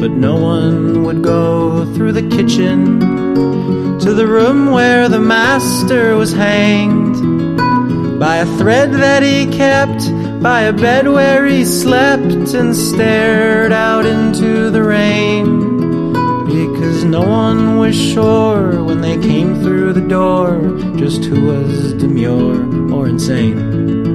but no one would go through the kitchen to the room where the master was hanged by a thread that he kept, by a bed where he slept and stared out into the rain, because no one was sure when they came through the door just who was demure or insane.